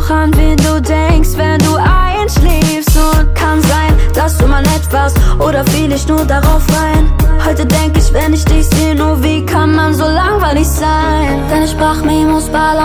noch an wen du denkst, wenn du einschläfst. Und kann sein, dass du mal nett warst, oder fiel ich nur darauf rein? Heute denk ich, wenn ich dich sehe, nur wie kann man so langweilig sein? Deine Sprachmemos ballern